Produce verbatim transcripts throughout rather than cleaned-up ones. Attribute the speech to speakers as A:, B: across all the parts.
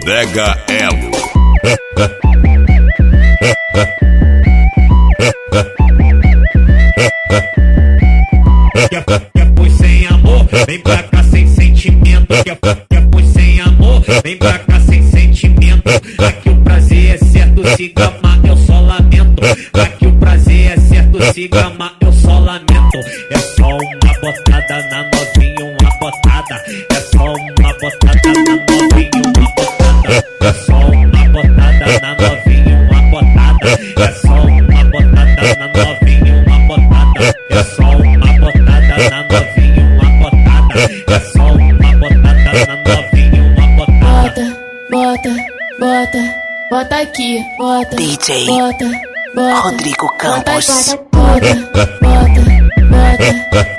A: Bodega Elo.
B: Quer, quer pois sem amor, vem pra cá sem sentimento. Quer, quer pois sem amor, vem pra cá sem sentimento. Aqui o prazer é certo, se gamar eu só lamento. Aqui o prazer é certo, se gamar eu só lamento. É só uma botada na novinha, uma botada. É só uma botada na novinha, uma botada. É só uma botada na novinha, uma botada. É só uma botada na novinha, uma botada. É só uma botada na novinha, uma botada. É só uma botada na novinha, uma botada.
C: Bota, bota, bota, bota aqui, bota.
D: D J
C: bota, bota,
D: Rodrigo Campos.
C: Bota, bota, bota, bota,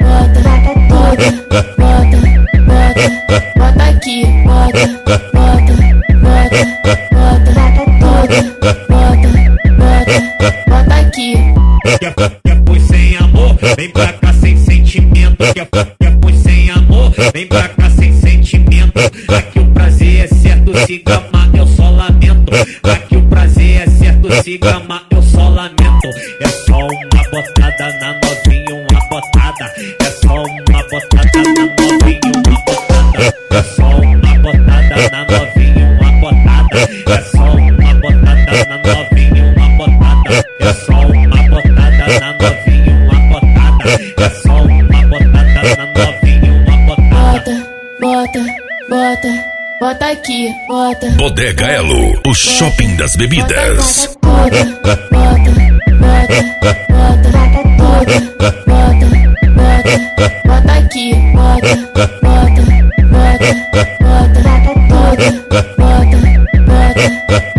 C: bota, bota, bota, bota aqui, bota, bota, bota, bota, bota, bota, bota aqui.
B: Quer, quer pois sem amor, vem pra cá sem sentimento. Quer, quer pois sem amor, vem pra cá sem sentimento. Aqui o prazer é certo, se gamar eu só lamento. Aqui o prazer é certo, se gamar eu só lamento. É só uma botada na novinha, uma botada. É só uma botada na novinha, uma botada. É só uma botada na novinha, uma botada. É só uma botada na novinha, uma botada. É só uma botada na novinha, uma botada. É só uma botada na novinha, uma botada.
C: Bota, bota, bota, bota aqui, bota.
A: Bodega Elo, o shopping das bebidas.
C: Bota, bota, bota, bota, bota, bota, bota, bota aqui, bota, bota, bota, bota, bota, bota, bota,